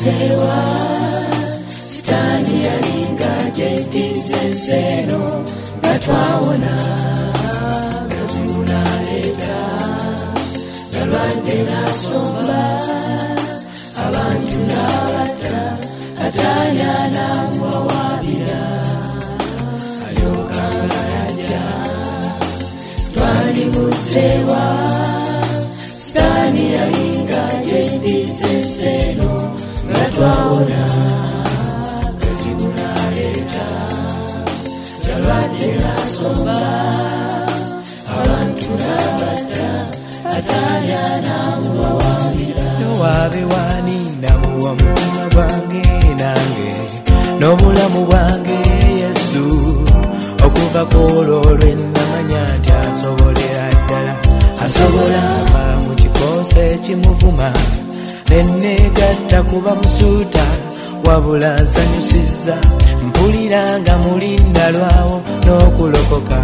buzewa sitani yalinga jetize seno gatwawona gazuna leta galwadde nasomba abantu nabata atanyana mwawabira ayokanga yaja twali buzewa sitani yalinga jetize seno gatwawona gazuna leta galwadde nasomba abantu nabata atanyana mwawabira nowabe waninda muwa mutima gwange nange n'obulamu bwange Yesu okuva kwolwo lwennamanya nti asobolera ddala asobola mu kikoose ekimuvuma nennegatta kuba musuuta wabula nsanyusizza mpuliranga mulinda lwawo n'okulokoka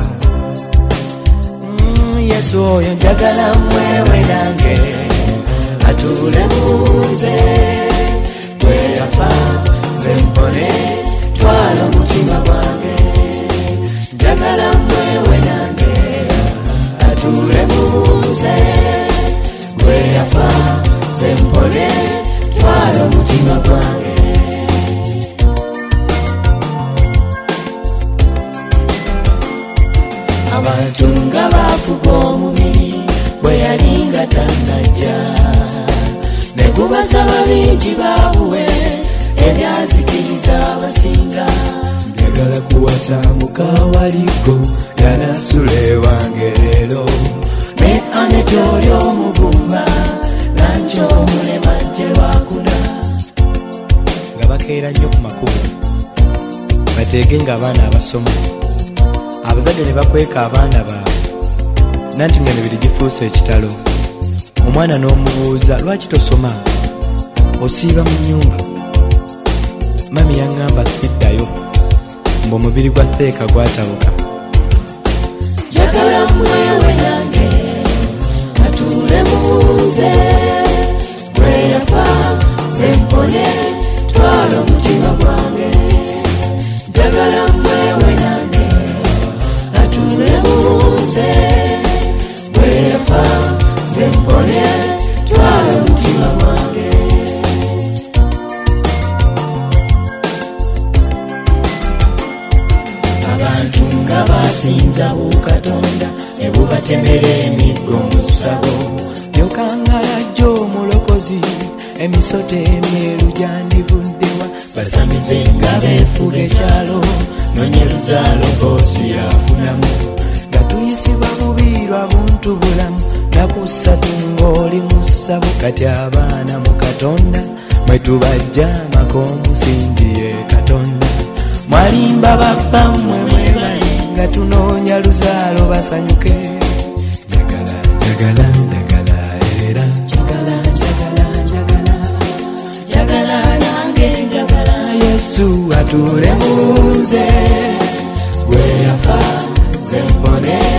Yesu oyo njagala mwewe nange atule munze gwe yafa nze mpone twala omutima gwange njagala mwewe nange atule munze gwe yafa nze mpone twala omutima gwange abantu nga bafuga omubiri bwe yalinga tannajja ne gubasaba bingi babuwe ebyazikiriza abasinga njagala kuwasa mukawaligo yanasula ewange leero ne aneti oli omugumba nanco omulema gye lwakuna nga bakeera nnyo ku makubo bateege ng'abaana abasoma abazadde ne bakweka abaana baabwe nanti nga nebiri gifuuse ekitalo omwana n'omubuuza lwaki tosoma osiiba mu nnyumba mami yaŋŋamba fiddayo mbu omubiri gwa Teeka gwatabuka njagala mwewe nange atuule munze gwe yafa nze mpone twala omutima gwange njagala mwewe nange atule munze gwe yafa nze mpone twala omutima gwange abantu nga basinza bukatonda ne bubatemera emiggo mu ssabo byokangala omulokozi emisoto emyeru gyandivuddewa basamize nga beefuga ekyalo nonyeruzaalo boosi yafunamu nga tuyisibwa bubiirwa buntu bulamu nakussatu ng'oli mu ssabo kati abaana mu katonda mwe tubajja amaka omusingi ye katonda mwalimba babbammwe mwebale nga tunoonya luzaalo basanyuke njagala njagala njagala era njagala njagala njagala njagala nange njagala Yesu atule munze gwe yafa nze mpone